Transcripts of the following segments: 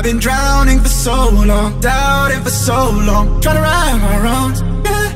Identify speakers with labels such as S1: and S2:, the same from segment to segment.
S1: I've been drowning for so long, doubting for so long, trying to right my wrongs. Yeah,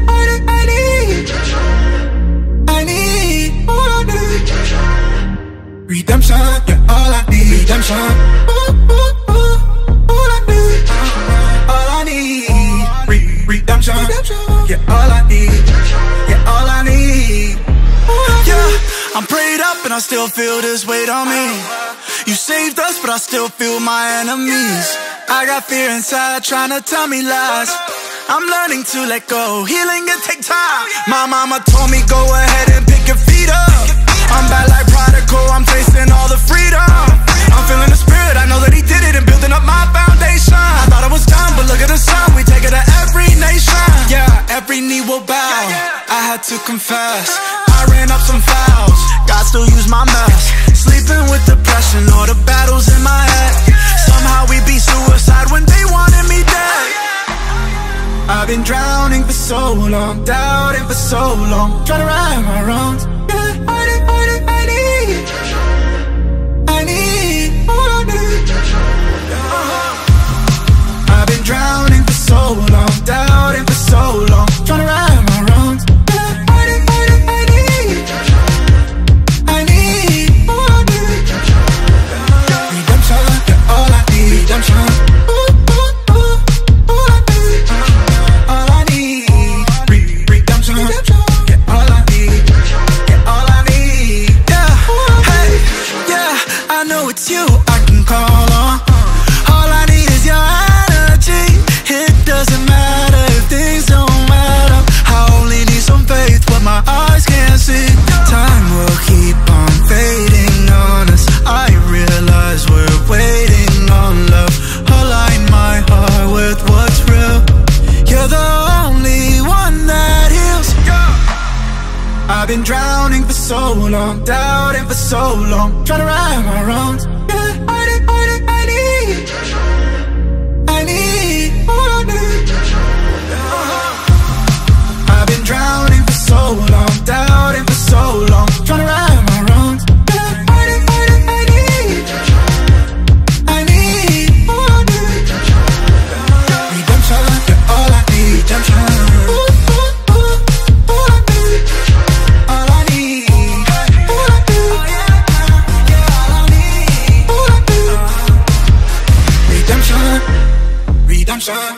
S1: I need all I need. Redemption, yeah, all I need. Redemption, ooh, ooh, ooh, all I need. All I need. Redemption, yeah, all I need. Yeah, all I need. Yeah, I'm prayed up and I still feel this weight on me. You saved us, but I still feel my enemies. I got fear inside trying to tell me lies. I'm learning to let go, healing it take time. My mama told me go ahead and pick your feet up. I'm back like prodigal, I'm tasting all the freedom. I'm feeling the spirit, I know that he did it and building up my foundation. I thought I was done, but look at the sun, we take it to every nation. Yeah, every knee will bow, I had to confess. I ran up some fouls, God still used my mess. Sleeping with depression, all the battles in my head. Somehow we beat suicide when they wanted me dead. I've been drowning for so long, doubting for so long, trying to right my wrongs. Yeah, I need all I need. I've been drowning for so long, doubting for so long, trying to right my wrongs. Yeah, I need all I need. Redemption, yeah, all I need. Redemption, ooh, ooh, ooh, all I need. All I need. Redemption, yeah, all I need. Yeah, all I need. Yeah, hey, yeah, I know it's you I can call on. All I need is your energy. It doesn't matter if things don't matter. I only need some faith, but my eyes can't see. Time will keep on fading on us. I realize we're waiting on love. Align my heart with what's real. You're the only one that heals. I've been drowning for so long, doubting for so long, trying to right my wrongs. Yeah, I need all I need. I've been drowning for so long, doubting for so long, trying to right my wrongs. Yeah, I need all I need. Redemption, yeah, all I need. Redemption, ooh, ooh, ooh, all I need. All I need. All I need. Yeah, all I need. All I need. Redemption, redemption.